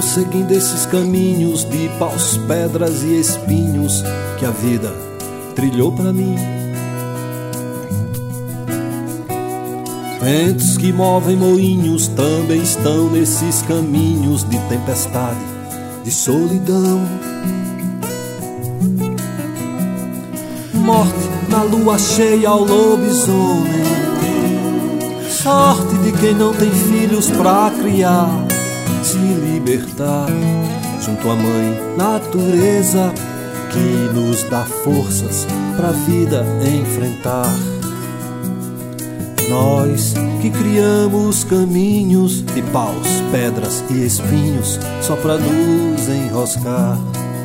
seguindo esses caminhos de paus, pedras e espinhos que a vida trilhou pra mim. Ventos que movem moinhos também estão nesses caminhos de tempestade, de solidão. Morte na lua cheia ao lobisomem, sorte de quem não tem filhos pra criar, se libertar junto à mãe natureza que nos dá forças pra vida enfrentar. Nós que criamos caminhos de paus, pedras e espinhos só pra nos enroscar.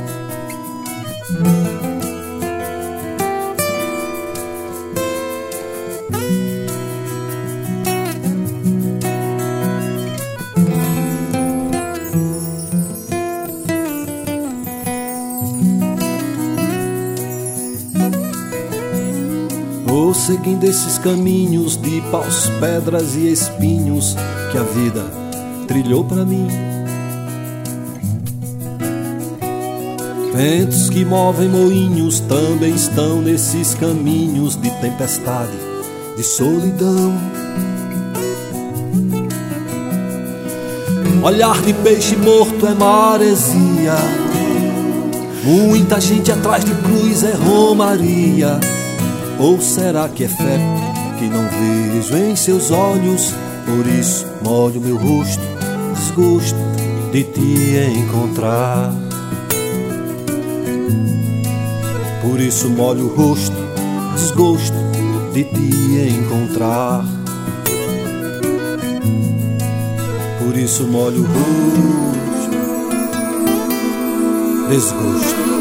Vou seguindo esses caminhos de paus, pedras e espinhos que a vida trilhou pra mim. Ventos que movem moinhos também estão nesses caminhos de tempestade, de solidão. Olhar de peixe morto é maresia, muita gente atrás de cruz é romaria. Ou será que é fé que não vejo em seus olhos? Por isso molho meu rosto, desgosto de te encontrar. Por isso molho o rosto, desgosto de te encontrar. Por isso molho o rosto, desgosto